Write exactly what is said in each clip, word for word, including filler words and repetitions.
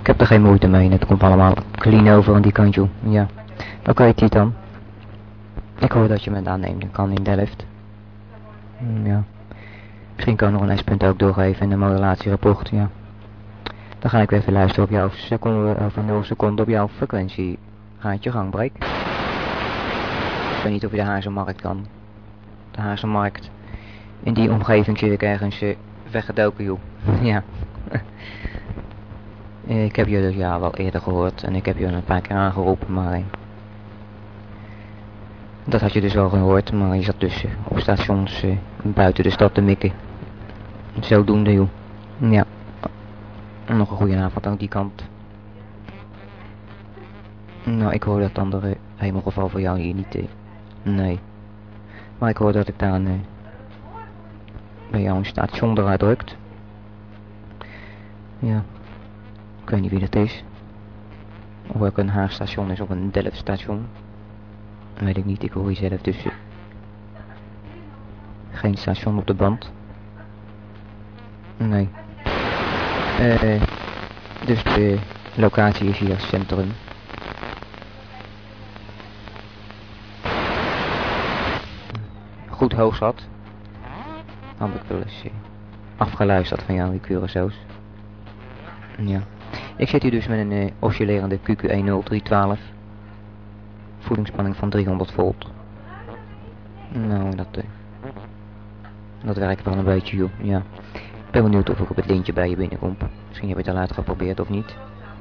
Ik heb er geen moeite mee. Het komt allemaal clean over aan die kant, joh. Ja. Oké, okay, Titan. Ik hoor dat je me aanneemt. Kan in Delft. Mm, ja. Misschien kan ik nog een S-punt ook doorgeven in een modulatierapport, ja. Dan ga ik even luisteren op jouw seconde, of nul seconden op jouw frequentie. Gaat je gangbreek. Ik weet niet of je de Haarse markt kan. De Haarse markt. In die omgeving zit ik ergens uh, weggedoken, joh. Ja. Ik heb je dus ja wel eerder gehoord en ik heb je een paar keer aangeroepen, maar... Dat had je dus wel gehoord, maar je zat dus uh, op stations uh, buiten de stad te mikken. Zodoende, joh. Ja. Nog een goede avond aan die kant. Nou, ik hoor dat andere hemelgeval voor jou hier niet. Uh, nee. Maar ik hoor dat ik daar een, uh, bij jou een station eruit drukt. Ja. Ik weet niet wie dat is. Of ook een Haagstation is of een Delft station. Weet ik niet, ik hoor hier zelf dus. Uh, geen station op de band. Nee. Uh, dus de locatie is hier centrum. Goed Hoogstad. Had ik wel eens uh, afgeluisterd van jou, die Curaçao's. Ja. Ik zit hier dus met een uh, oscillerende Q Q een nul drie twaalf. Voedingsspanning van driehonderd volt. Nou, dat, uh, dat werkt wel een beetje, joh. Ja. Ik ben benieuwd of ik op het lintje bij je binnenkom. Misschien heb je het al uitgeprobeerd of niet.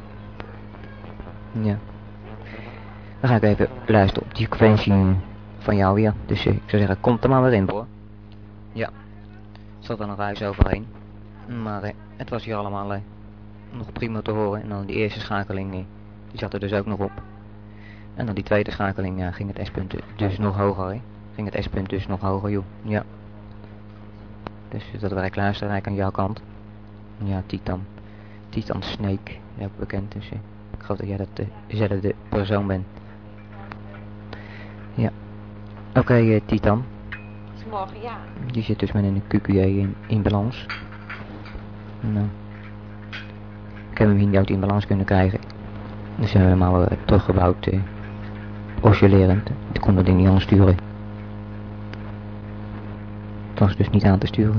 Ja. Dan ga ik even luisteren op die frequentie van jou, ja. Dus uh, ik zou zeggen, kom er maar weer in, hoor. Ja. Er zat er nog ruis overheen. Maar uh, het was hier allemaal uh, nog prima te horen. En dan die eerste schakeling, uh, die zat er dus ook nog op. En dan die tweede schakeling uh, ging het S-punt dus nog hoger, hè. Ging het S-punt dus nog hoger, joh. Ja. Dus dat werkt luisterrijk aan jouw kant. Ja, Titan. Titan Snake, ja, bekend. Dus uh, ik geloof dat jij dat dezelfde uh, persoon bent. Ja. Oké, okay, uh, Titan. Morgen, ja. Je zit dus met een Q Q E in, in balans. Nou. Ik heb hem hier niet in balans kunnen krijgen. Dus hebben we hem al uh, teruggebouwd. Uh, oscillerend. Ik kon dat ding niet aansturen. Het was dus niet aan te sturen.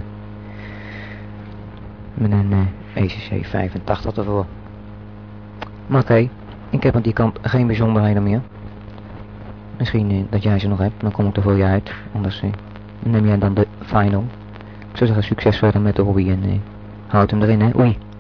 Met een uh, E C C vijfentachtig ervoor. Maar oké, okay, ik heb aan die kant geen bijzonderheden meer. Misschien uh, dat jij ze nog hebt, dan kom ik er voor je uit. Anders uh, neem jij dan de final. Ik zou zeggen succes verder met de hobby en uh, houd hem erin, hè. Oei.